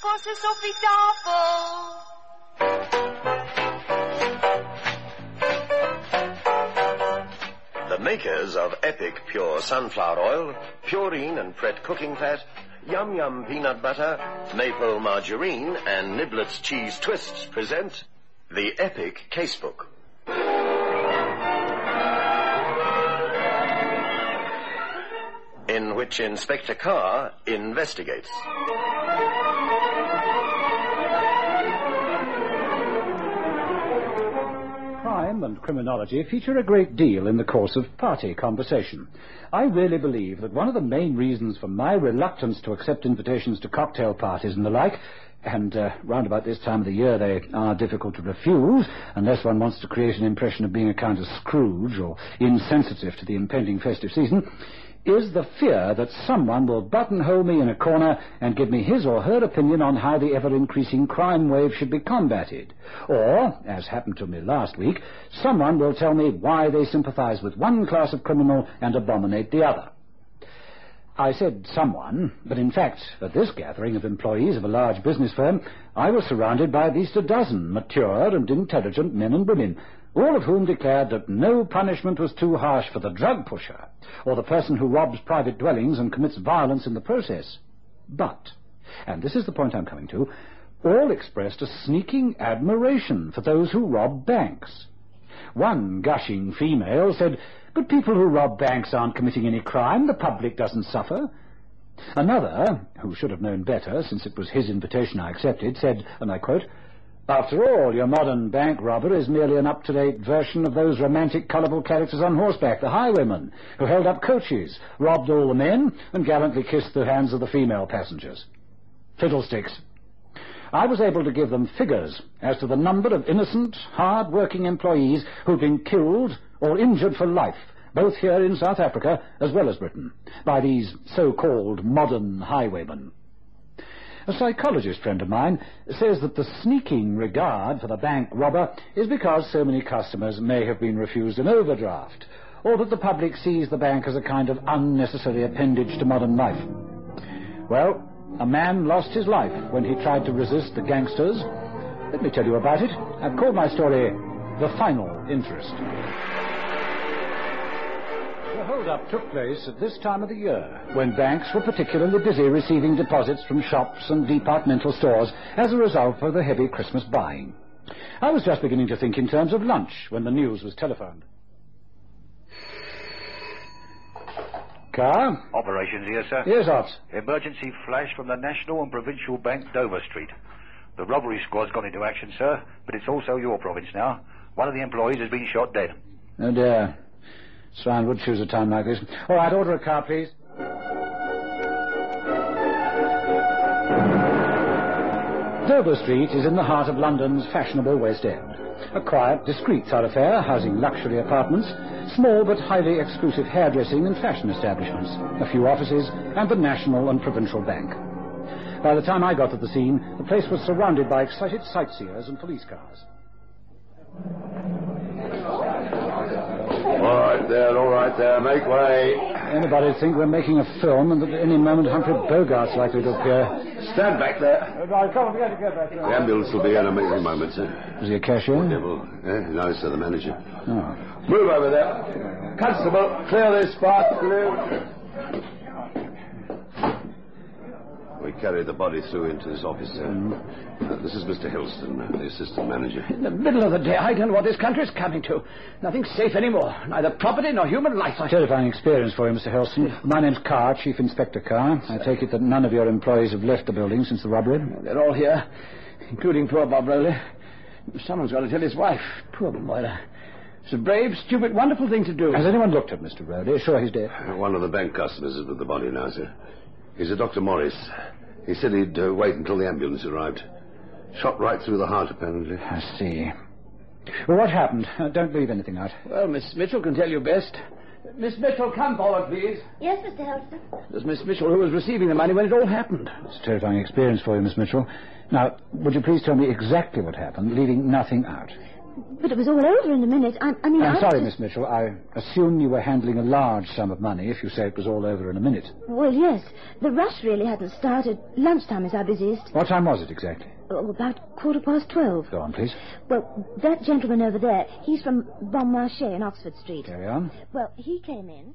fosse Sophie Tafel. The makers of Epic Pure Sunflower Oil, Purine and Pret Cooking Fat, Yum Yum Peanut Butter, Maple Margarine, and Niblets Cheese Twists present the Epic Casebook. In which Inspector Carr investigates. Crime and criminology feature a great deal in the course of party conversation. I really believe that one of the main reasons for my reluctance to accept invitations to cocktail parties and the like, and round about this time of the year they are difficult to refuse, unless one wants to create an impression of being a kind of Scrooge or insensitive to the impending festive season, is the fear that someone will buttonhole me in a corner and give me his or her opinion on how the ever-increasing crime wave should be combated. Or, as happened to me last week, someone will tell me why they sympathize with one class of criminal and abominate the other. I said someone, but in fact, at this gathering of employees of a large business firm, I was surrounded by at least a dozen mature and intelligent men and women, all of whom declared that no punishment was too harsh for the drug pusher, or the person who robs private dwellings and commits violence in the process. But, and this is the point I'm coming to, all expressed a sneaking admiration for those who rob banks. One gushing female said, "But people who rob banks aren't committing any crime. The public doesn't suffer." Another, who should have known better, since it was his invitation I accepted, said, and I quote, "After all, your modern bank robber is merely an up-to-date version of those romantic, colourful characters on horseback, the highwaymen, who held up coaches, robbed all the men, and gallantly kissed the hands of the female passengers." Fiddlesticks. I was able to give them figures as to the number of innocent, hard-working employees who'd been killed or injured for life, both here in South Africa as well as Britain, by these so-called modern highwaymen. A psychologist friend of mine says that the sneaking regard for the bank robber is because so many customers may have been refused an overdraft, or that the public sees the bank as a kind of unnecessary appendage to modern life. Well, a man lost his life when he tried to resist the gangsters. Let me tell you about it. I've called my story The Final Interest. The hold-up took place at this time of the year, when banks were particularly busy receiving deposits from shops and departmental stores as a result of the heavy Christmas buying. I was just beginning to think in terms of lunch when the news was telephoned. Carr? Operations here, sir. Yes, Ops. Emergency flash from the National and Provincial Bank, Dover Street. The robbery squad's gone into action, sir, but it's also your province now. One of the employees has been shot dead. Oh, dear. Sloan would choose a time like this. All right, order a car, please. Dover Street is in the heart of London's fashionable West End. A quiet, discreet thoroughfare housing luxury apartments, small but highly exclusive hairdressing and fashion establishments, a few offices, and the National and Provincial Bank. By the time I got to the scene, the place was surrounded by excited sightseers and police cars. All right there, make way. Anybody'd think we're making a film and that at any moment Humphrey Bogart's likely to appear. Stand back there. Come on, we got to get back there. The ambulance will be here in a moment, sir. Is he a cashier? Devil. No, sir, the manager. Oh. Move over there. Constable, clear this spot. We carried the body through into his office, sir. This is Mr. Helston, the assistant manager. In the middle of the day, I don't know what this country's coming to. Nothing's safe anymore. Neither property nor human life. Terrifying experience for you, Mr. Helston. My name's Carr, Chief Inspector Carr. I take it that none of your employees have left the building since the robbery? They're all here, including poor Bob Rowley. Someone's got to tell his wife. Poor Moira. It's a brave, stupid, wonderful thing to do. Has anyone looked at Mr. Rowley? Sure he's dead. One of the bank customers is with the body now, sir. He's a Dr. Morris. He said he'd wait until the ambulance arrived. Shot right through the heart, apparently. I see. Well, what happened? Don't leave anything out. Well, Miss Mitchell can tell you best. Miss Mitchell, come forward, please. Yes, Mr. Helston. It was Miss Mitchell who was receiving the money when it all happened. It's a terrifying experience for you, Miss Mitchell. Now, would you please tell me exactly what happened, leaving nothing out? But it was all over in a minute. I mean, I'm I sorry, just... Miss Mitchell. I assume you were handling a large sum of money if you say it was all over in a minute. Well, yes. The rush really hadn't started. Lunchtime is our busiest. What time was it exactly? Oh, about 12:15. Go on, please. Well, that gentleman over there, he's from Bon Marché in Oxford Street. Carry on. Well, he came in.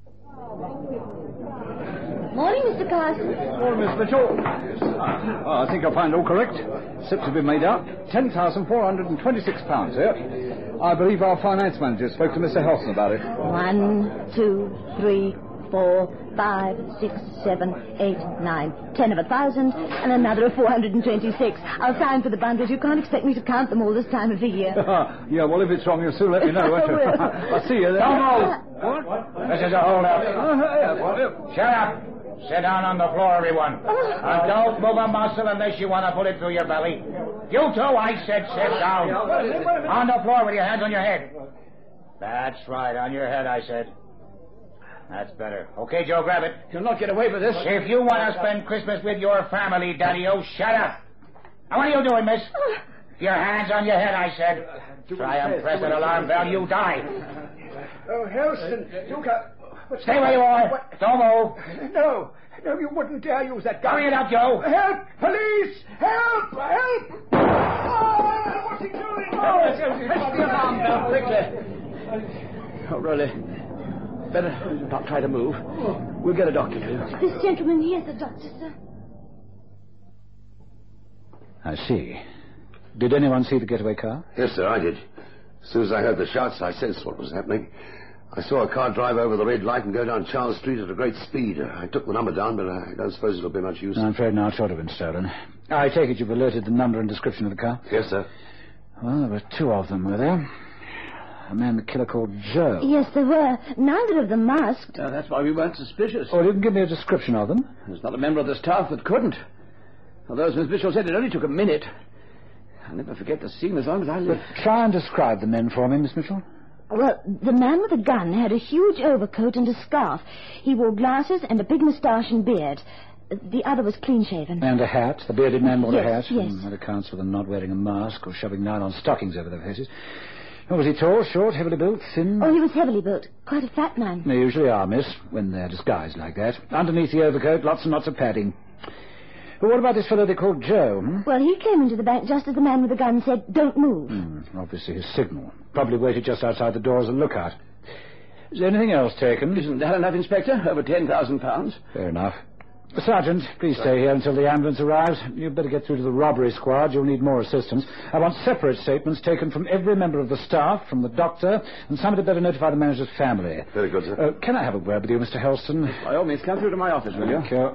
Morning, Mr. Carson. Morning, Miss Mitchell. I think you'll find all correct. Slips have been made out. £10,426 here. I believe our finance manager spoke to Mr. Helson about it. 1, 2, 3, 4, 5, 6, 7, 8, 9, 10 of 1,000, and another of 426. I'll sign for the bundles. You can't expect me to count them all this time of the year. Yeah, well, if it's wrong, you'll soon let me know, won't you? I'll see you then. Don't move. What? This is a hold-up. Shut up. Sit down on the floor, everyone. And don't move a muscle unless you want a bullet through your belly. You too, I said sit down. On the floor with your hands on your head. That's right, on your head, I said. That's better. Okay, Joe, grab it. You'll not get away with this. If you want to spend Christmas with your family, Daddy-O, shut up. Now, what are you doing, miss? Your hands on your head, I said. Try and press that alarm bell, you die. Oh, Helston, you got... Stay where you are. What? Don't move. No, you wouldn't dare use that gun. Hurry it up, Joe. Help! Police! Help! Help! Oh, what's he doing? Press the alarm bell quickly. Oh, Rowley. Better not try to move. We'll get a doctor for you. This gentleman here's the doctor, sir. I see. Did anyone see the getaway car? Yes, sir, I did. As soon as I heard the shots, I sensed what was happening. I saw a car drive over the red light and go down Charles Street at a great speed. I took the number down, but I don't suppose it'll be much use. I'm afraid not. Sort of been stolen. I take it you've alerted the number and description of the car? Yes, sir. Well, there were two of them, were there? A man the killer called Joe. Yes, there were. Neither of them masked. That's why we weren't suspicious. Oh, you can give me a description of them? There's not a member of the staff that couldn't. Although, as Miss Mitchell said, it only took a minute. I'll never forget the scene as long as I live. But try and describe the men for me, Miss Mitchell. Well, the man with the gun had a huge overcoat and a scarf. He wore glasses and a big moustache and beard. The other was clean-shaven. And a hat. The bearded man wore a hat. Yes. That accounts for them not wearing a mask or shoving nylon stockings over their faces. Was he tall, short, heavily built, thin? Oh, he was heavily built. Quite a fat man. They usually are, miss, when they're disguised like that. Underneath the overcoat, lots and lots of padding. But what about this fellow they called Joe? Well, he came into the bank just as the man with the gun said, "Don't move." Obviously his signal. Probably waited just outside the door as a lookout. Is there anything else taken? Isn't that enough, Inspector? Over £10,000. Fair enough. Sergeant, please stay here until the ambulance arrives. You'd better get through to the robbery squad. You'll need more assistance. I want separate statements taken from every member of the staff, from the doctor, and somebody better notify the manager's family. Very good, sir. Can I have a word with you, Mr. Helston? By all means, come through to my office, will you? Thank you.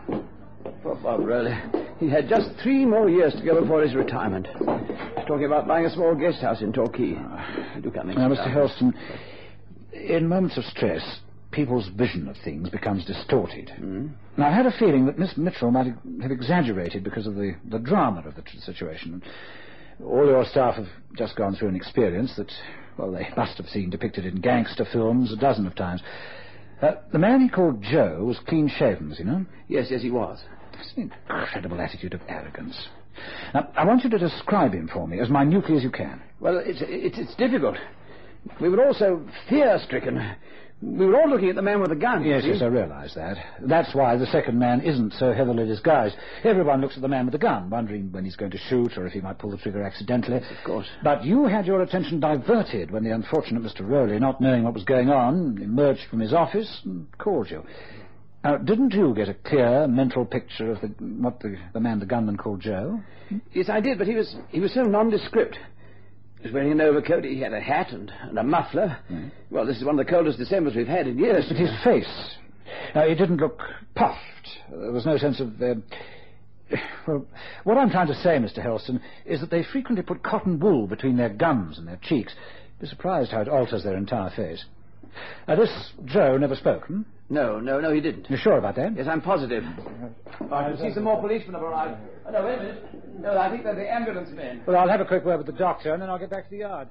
Poor Bob Rowley. He had just 3 more years to go before his retirement. He's talking about buying a small guest house in Torquay. Do come in. Now, Mr. Helston, in moments of stress, people's vision of things becomes distorted. Now, I had a feeling that Miss Mitchell might have exaggerated because of the drama of the situation. All your staff have just gone through an experience that, well, they must have seen depicted in gangster films a dozen of times. The man he called Joe was clean-shaven, was he not? Yes, he was. It's an incredible attitude of arrogance. Now, I want you to describe him for me as minutely as you can. Well, it's difficult. We were all so fear-stricken. We were all looking at the man with the gun. Yes, I realise that. That's why the second man isn't so heavily disguised. Everyone looks at the man with the gun, wondering when he's going to shoot or if he might pull the trigger accidentally. Of course. But you had your attention diverted when the unfortunate Mr. Rowley, not knowing what was going on, emerged from his office and called you. Now, didn't you get a clear mental picture of what the man, the gunman, called Joe? Yes, I did, but he was so nondescript. He was wearing an overcoat, he had a hat and a muffler. Well, this is one of the coldest Decembers we've had in years. But his face, it didn't look puffed. There was no sense of... Well, what I'm trying to say, Mr. Helston, is that they frequently put cotton wool between their gums and their cheeks. You'd be surprised how it alters their entire face. This Joe never spoke, No, he didn't. You're sure about that? Yes, I'm positive. I can see some more policemen have arrived. Oh, no, wait a minute. No, I think they're the ambulance men. Well, I'll have a quick word with the doctor, and then I'll get back to the yard.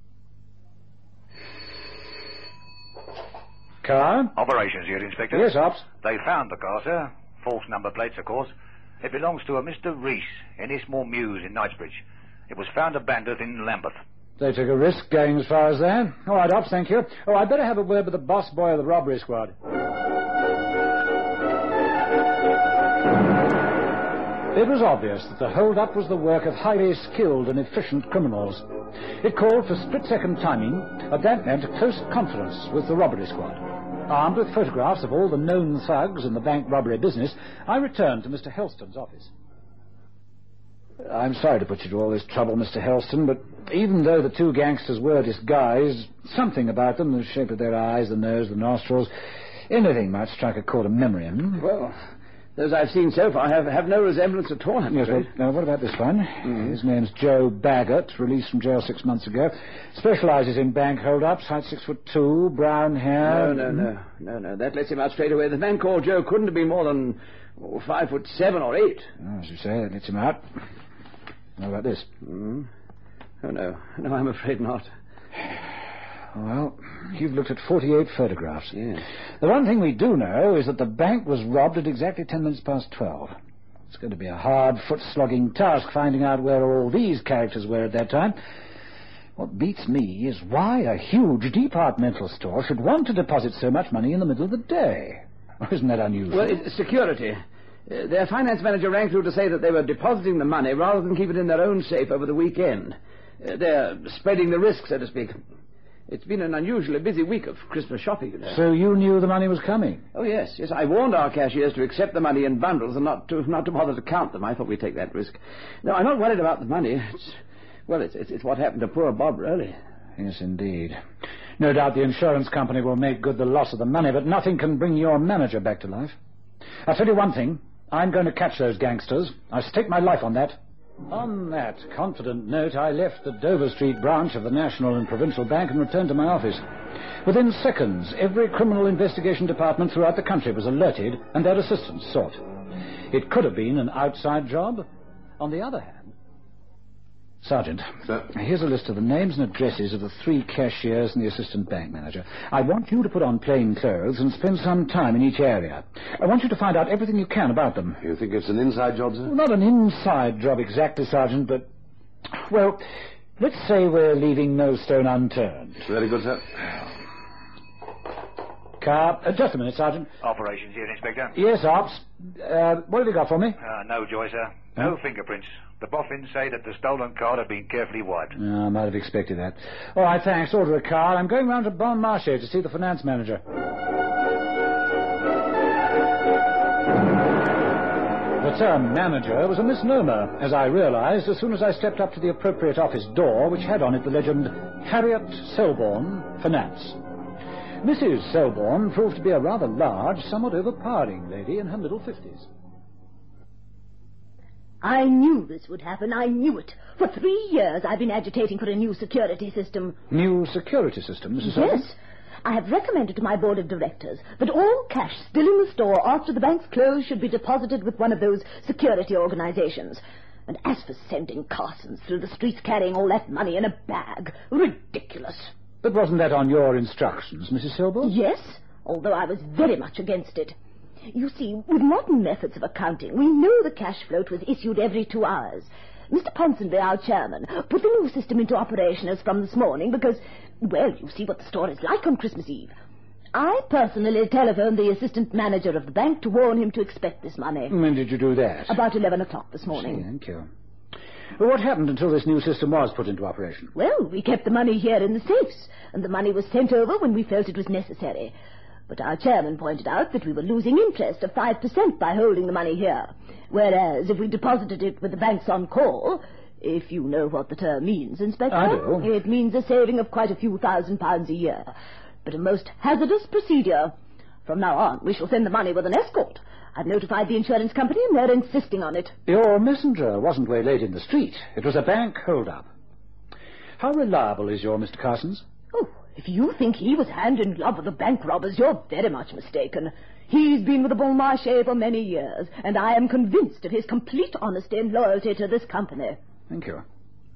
Car? Operations here, Inspector. Yes, Ops. They found the car, sir. False number plates, of course. It belongs to a Mr. Reese in Eastmore Mews in Knightsbridge. It was found abandoned in Lambeth. They took a risk going as far as that. All right, Ops, thank you. Oh, I'd better have a word with the boss boy of the robbery squad. It was obvious that the hold-up was the work of highly skilled and efficient criminals. It called for split-second timing, but that meant close conference with the robbery squad. Armed with photographs of all the known thugs in the bank robbery business, I returned to Mr. Helston's office. I'm sorry to put you to all this trouble, Mr. Helston, but even though the two gangsters were disguised, something about them, the shape of their eyes, the nose, the nostrils, anything might strike a chord of memory. Well, those I've seen so far have no resemblance at all. Yes, well, now, what about this one? His name's Joe Baggett, released from jail 6 months ago. Specializes in bank hold-ups, height 6'2", brown hair. No. That lets him out straight away. The man called Joe couldn't have been more than 5'7" or 8. Oh, as you say, that lets him out. How about this? Oh, no, I'm afraid not. Well, you've looked at 48 photographs. Yes. The one thing we do know is that the bank was robbed at exactly 10 minutes past 12. It's going to be a hard, foot-slogging task finding out where all these characters were at that time. What beats me is why a huge departmental store should want to deposit so much money in the middle of the day. Isn't that unusual? Well, it's security. Their finance manager rang through to say that they were depositing the money rather than keep it in their own safe over the weekend. They're spreading the risk, so to speak. It's been an unusually busy week of Christmas shopping, you know. So you knew the money was coming? Oh, yes. I warned our cashiers to accept the money in bundles and not to bother to count them. I thought we'd take that risk. No, I'm not worried about the money. It's what happened to poor Bob Rowley. Yes, indeed. No doubt the insurance company will make good the loss of the money, but nothing can bring your manager back to life. I'll tell you one thing. I'm going to catch those gangsters. I stake my life on that. On that confident note, I left the Dover Street branch of the National and Provincial Bank and returned to my office. Within seconds, every criminal investigation department throughout the country was alerted and their assistance sought. It could have been an outside job. On the other hand... Sergeant, Sir? Here's a list of the names and addresses of the 3 cashiers and the assistant bank manager. I want you to put on plain clothes and spend some time in each area. I want you to find out everything you can about them. You think it's an inside job, sir? Well, not an inside job exactly, Sergeant, but... Well, let's say we're leaving no stone unturned. Very good, sir. Car... just a minute, Sergeant. Operations here, Inspector. Yes, Ops. What have you got for me? No, Joy, sir. No fingerprints. The boffins say that the stolen card had been carefully wiped. I might have expected that. All right, thanks. Order a car. I'm going round to Bon Marché to see the finance manager. The term manager was a misnomer, as I realized as soon as I stepped up to the appropriate office door, which had on it the legend, Harriet Selborne, Finance. Mrs. Selborne proved to be a rather large, somewhat overpowering lady in her middle 50s. I knew this would happen. I knew it. For 3 years I've been agitating for a new security system. New security system, Mrs. Selborne? Yes. I have recommended to my board of directors that all cash still in the store after the bank's close should be deposited with one of those security organizations. And as for sending Carsons through the streets carrying all that money in a bag, ridiculous. But wasn't that on your instructions, Mrs. Selborne? Yes, although I was very much against it. You see, with modern methods of accounting, we know the cash float was issued every 2 hours. Mr. Ponsonby, our chairman, put the new system into operation as from this morning because, well, you see what the store is like on Christmas Eve. I personally telephoned the assistant manager of the bank to warn him to expect this money. When did you do that? About 11 o'clock this morning. Thank you. Well, what happened until this new system was put into operation? Well, we kept the money here in the safes, and the money was sent over when we felt it was necessary. But our chairman pointed out that we were losing interest of 5% by holding the money here, whereas if we deposited it with the banks on call, if you know what the term means, Inspector, I do. It means a saving of quite a few £1,000s a year. But a most hazardous procedure. From now on, we shall send the money with an escort. I've notified the insurance company, and they're insisting on it. Your messenger wasn't waylaid in the street. It was a bank hold-up. How reliable is your Mr. Carsons? Oh, if you think he was hand in glove with the bank robbers, you're very much mistaken. He's been with the Bon Marché for many years, and I am convinced of his complete honesty and loyalty to this company. Thank you.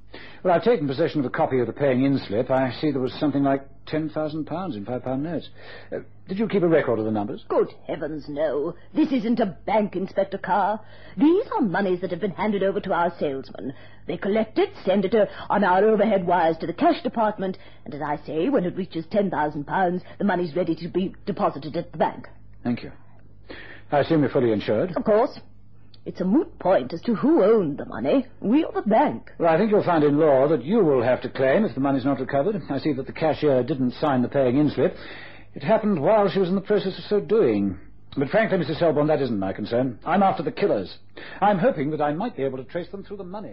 Well, I've taken possession of a copy of the paying-in slip. I see there was something like £10,000 in £5 notes. Did you keep a record of the numbers? Good heavens, no. This isn't a bank, Inspector Carr. These are monies that have been handed over to our salesmen. They collect it, send it on our overhead wires to the cash department, and as I say, when it reaches £10,000, the money's ready to be deposited at the bank. Thank you. I assume you're fully insured? Of course. It's a moot point as to who owned the money, we or the bank. Well, I think you'll find in law that you will have to claim if the money's not recovered. I see that the cashier didn't sign the paying-in slip. It happened while she was in the process of so doing. But frankly, Mr. Selborne, that isn't my concern. I'm after the killers. I'm hoping that I might be able to trace them through the money.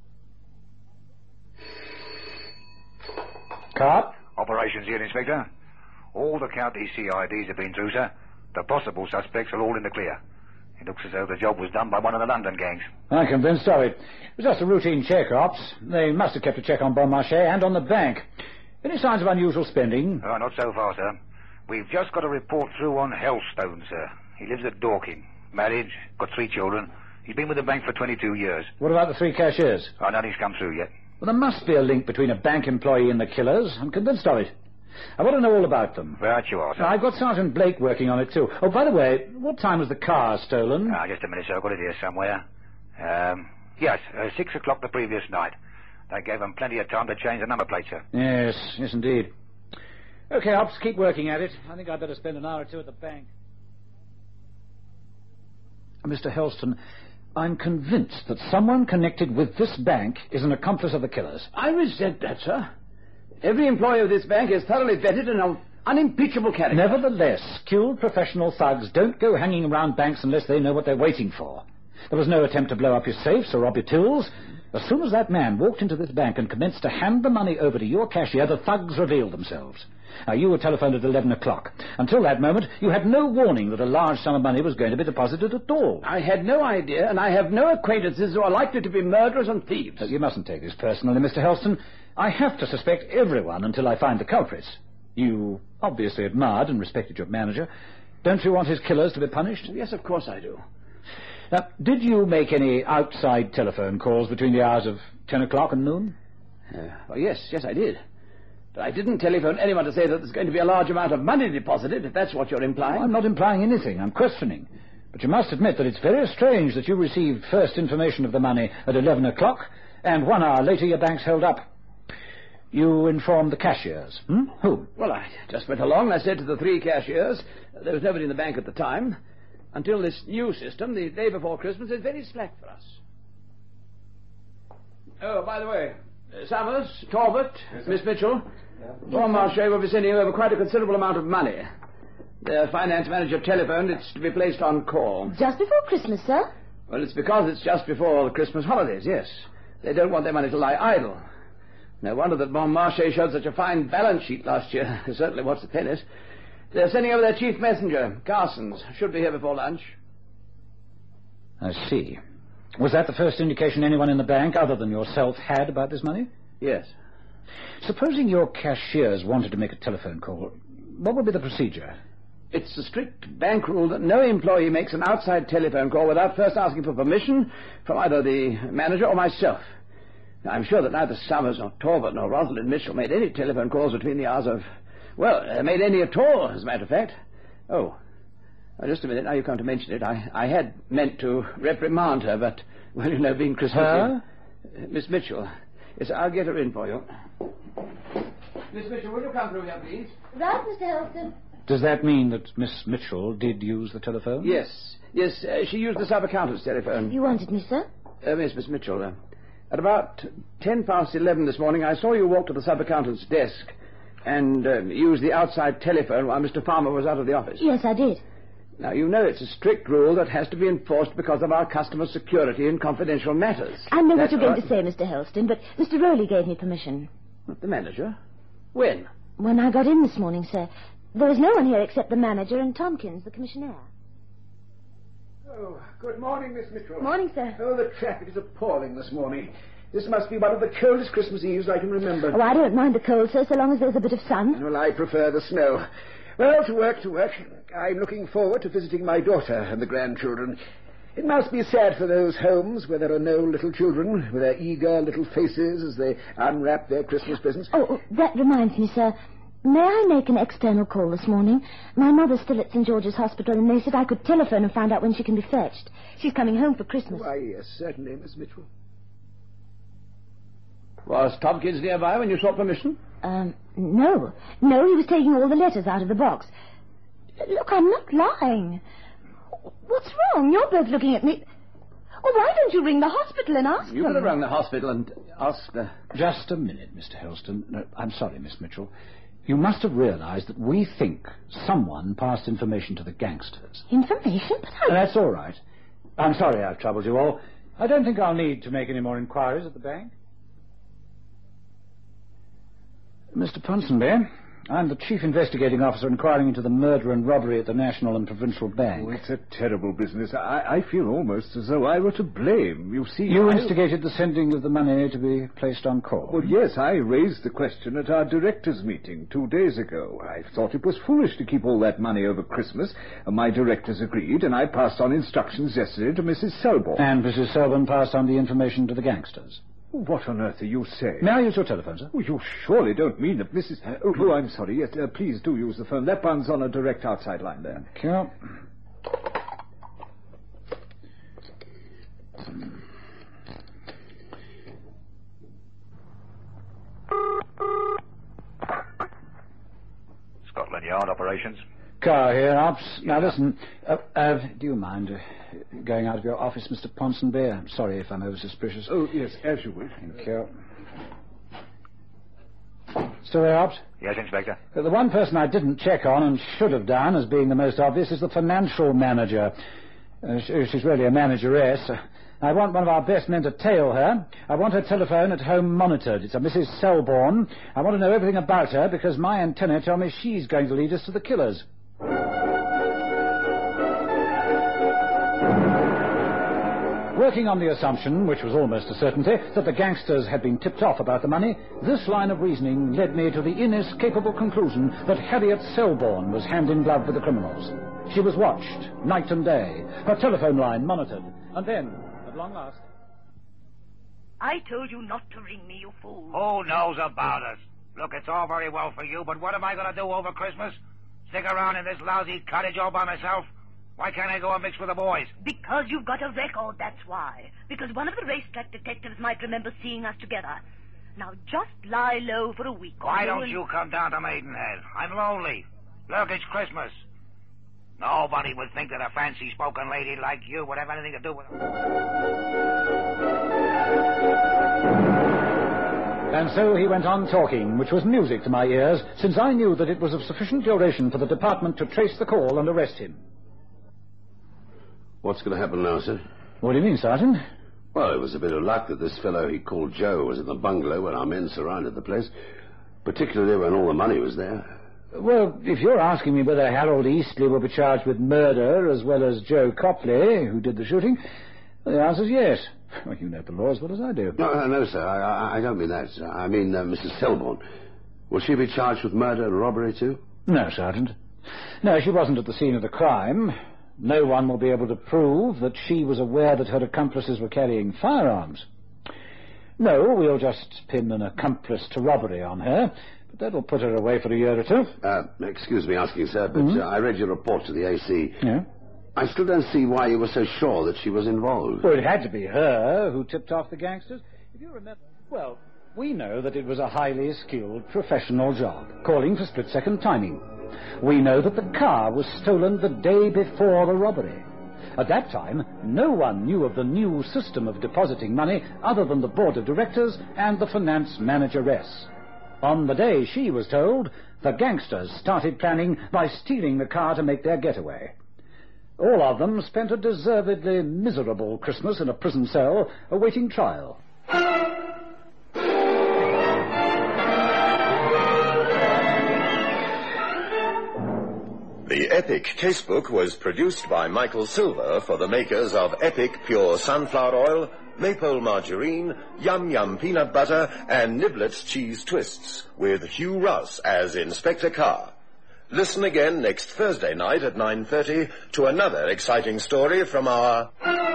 Carp? Operations here, Inspector. All the county CIDs have been through, sir. The possible suspects are all in the clear. It looks as though the job was done by one of the London gangs. I'm convinced of it. It was just a routine check, Ops. They must have kept a check on Bon Marché and on the bank. Any signs of unusual spending? Oh, not so far, sir. We've just got a report through on Hellstone, sir. He lives at Dorking. Married, got 3 children. He's been with the bank for 22 years. What about the 3 cashiers? Oh, nothing's come through yet. Well, there must be a link between a bank employee and the killers. I'm convinced of it. I want to know all about them. Right you are, sir. I've got Sergeant Blake working on it, too. Oh, by the way, what time was the car stolen? Just a minute, sir. I've got it here somewhere. Yes, 6 o'clock the previous night. That gave them plenty of time to change the number plate, sir. Yes, indeed. Okay, Ops, keep working at it. I think I'd better spend an hour or two at the bank. Mr. Helston, I'm convinced that someone connected with this bank is an accomplice of the killers. I resent that, sir. Every employee of this bank is thoroughly vetted and of unimpeachable character. Nevertheless, skilled professional thugs don't go hanging around banks unless they know what they're waiting for. There was no attempt to blow up your safes or rob your tills. As soon as that man walked into this bank and commenced to hand the money over to your cashier, the thugs revealed themselves. Now, you were telephoned at 11 o'clock. Until that moment, you had no warning that a large sum of money was going to be deposited at all. I had no idea, and I have no acquaintances who are likely to be murderers and thieves. You mustn't take this personally, Mr. Helston. I have to suspect everyone until I find the culprits. You obviously admired and respected your manager. Don't you want his killers to be punished? Yes, of course I do. Now, did you make any outside telephone calls between the hours of 10 o'clock and noon? Yes, I did. But I didn't telephone anyone to say that there's going to be a large amount of money deposited, if that's what you're implying. I'm not implying anything. I'm questioning. But you must admit that it's very strange that you received first information of the money at 11 o'clock, and 1 hour later your bank's held up. You informed the cashiers. Who? Well, I just went along and I said to the 3 cashiers, there was nobody in the bank at the time, until this new system, the day before Christmas, is very slack for us. Oh, by the way, Summers, Talbot, yes, Miss Mitchell, Bon Marché will be sending over quite a considerable amount of money. The finance manager telephoned it's to be placed on call. Just before Christmas, sir? Well, it's because it's just before the Christmas holidays, yes. They don't want their money to lie idle. No wonder that Bon Marché showed such a fine balance sheet last year. Certainly what's the pennies. They're sending over their chief messenger, Carson's. Should be here before lunch. I see. Was that the first indication anyone in the bank, other than yourself, had about this money? Yes. Supposing your cashiers wanted to make a telephone call, what would be the procedure? It's a strict bank rule that no employee makes an outside telephone call without first asking for permission from either the manager or myself. Now, I'm sure that neither Summers nor Talbot nor Rosalind Mitchell made any telephone calls between the hours of... made any at all, as a matter of fact. Oh, just a minute, now you come to mention it. I had meant to reprimand her, but, being Christmas... Her? Miss Mitchell. Yes, I'll get her in for you. Miss Mitchell, will you come through here, please? Right, Mr. Helston. Does that mean that Miss Mitchell did use the telephone? Yes, she used the sub-accountant's telephone. You wanted me, sir? Yes, Miss Mitchell. At about 11:10 this morning, I saw you walk to the sub-accountant's desk and use the outside telephone while Mr. Farmer was out of the office. Yes, I did. Now, you know it's a strict rule that has to be enforced because of our customer security in confidential matters. I know what you're going to say, Mr. Helston, but Mr. Rowley gave me permission. The manager? When? When I got in this morning, sir. There was no one here except the manager and Tompkins, the commissionaire. Oh, good morning, Miss Mitchell. Morning, sir. Oh, the traffic is appalling this morning. This must be one of the coldest Christmas Eves I can remember. Oh, I don't mind the cold, sir, so long as there's a bit of sun. Well, I prefer the snow. Well, to work. I'm looking forward to visiting my daughter and the grandchildren. It must be sad for those homes where there are no little children, with their eager little faces as they unwrap their Christmas presents. Oh, that reminds me, sir. May I make an external call this morning? My mother's still at St. George's Hospital, and they said I could telephone and find out when she can be fetched. She's coming home for Christmas. Why, yes, certainly, Miss Mitchell. Was Tompkins nearby when you sought permission? No. No, he was taking all the letters out of the box. Look, I'm not lying. What's wrong? You're both looking at me. Oh, why don't you ring the hospital and ask them? You could have rung the hospital and asked the... Just a minute, Mr. Helston. No, I'm sorry, Miss Mitchell. You must have realized that we think someone passed information to the gangsters. Information? But That's all right. I'm sorry I've troubled you all. I don't think I'll need to make any more inquiries at the bank. Mr. Ponsonby, I'm the Chief Investigating Officer inquiring into the murder and robbery at the National and Provincial Bank. Oh, it's a terrible business. I feel almost as though I were to blame. You see... You instigated the sending of the money to be placed on call. Well, yes, I raised the question at our directors' meeting 2 days ago. I thought it was foolish to keep all that money over Christmas. My directors agreed, and I passed on instructions yesterday to Mrs. Selborne. And Mrs. Selborne passed on the information to the gangsters. What on earth are you saying? May I use your telephone, sir? Oh, you surely don't mean that Mrs... Oh, I'm sorry. Yes, please do use the phone. That one's on a direct outside line there. Thank you. Scotland Yard operations. Car here, Ops. Now, listen. Do you mind going out of your office, Mr. Ponsonby? I'm sorry if I'm over-suspicious. Oh, yes, as you wish. Thank you. Still there, Ops? Yes, Inspector. The one person I didn't check on and should have done, as being the most obvious, is the financial manager. She's really a manageress. I want one of our best men to tail her. I want her telephone at home monitored. It's a Mrs. Selborne. I want to know everything about her because my antennae tell me she's going to lead us to the killers. Working on the assumption, which was almost a certainty, that the gangsters had been tipped off about the money, this line of reasoning led me to the inescapable conclusion that Harriet Selborne was hand in glove with the criminals. She was watched, night and day, her telephone line monitored, and then, at long last... I told you not to ring me, you fool. Who knows about us? Look, it's all very well for you, but what am I going to do over Christmas? Stick around in this lousy cottage all by myself? Why can't I go and mix with the boys? Because you've got a record, that's why. Because one of the racetrack detectives might remember seeing us together. Now, just lie low for a week or Why so don't and... you come down to Maidenhead? I'm lonely. Look, it's Christmas. Nobody would think that a fancy-spoken lady like you would have anything to do with it. And so he went on talking, which was music to my ears, since I knew that it was of sufficient duration for the department to trace the call and arrest him. What's going to happen now, sir? What do you mean, Sergeant? Well, it was a bit of luck that this fellow he called Joe was in the bungalow when our men surrounded the place, particularly when all the money was there. Well, if you're asking me whether Harold Eastley will be charged with murder as well as Joe Copley, who did the shooting, the answer's yes. Well, you know the law as well as I do. No, sir. I don't mean that, sir. I mean Mrs. Selborne. Will she be charged with murder and robbery, too? No, Sergeant. No, she wasn't at the scene of the crime. No one will be able to prove that she was aware that her accomplices were carrying firearms. No, we'll just pin an accomplice to robbery on her, but that'll put her away for a year or two. Excuse me asking, sir, but I read your report to the AC. Yeah? I still don't see why you were so sure that she was involved. Well, it had to be her who tipped off the gangsters. If you remember... Well, we know that it was a highly skilled professional job, calling for split-second timing. We know that the car was stolen the day before the robbery. At that time, no one knew of the new system of depositing money other than the board of directors and the finance manageress. On the day she was told, the gangsters started planning by stealing the car to make their getaway. All of them spent a deservedly miserable Christmas in a prison cell awaiting trial. The Epic Casebook was produced by Michael Silver for the makers of Epic Pure Sunflower Oil, Maypole Margarine, Yum Yum Peanut Butter, and Niblets Cheese Twists, with Hugh Russ as Inspector Carr. Listen again next Thursday night at 9:30 to another exciting story from our...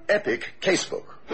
Epic Casebook.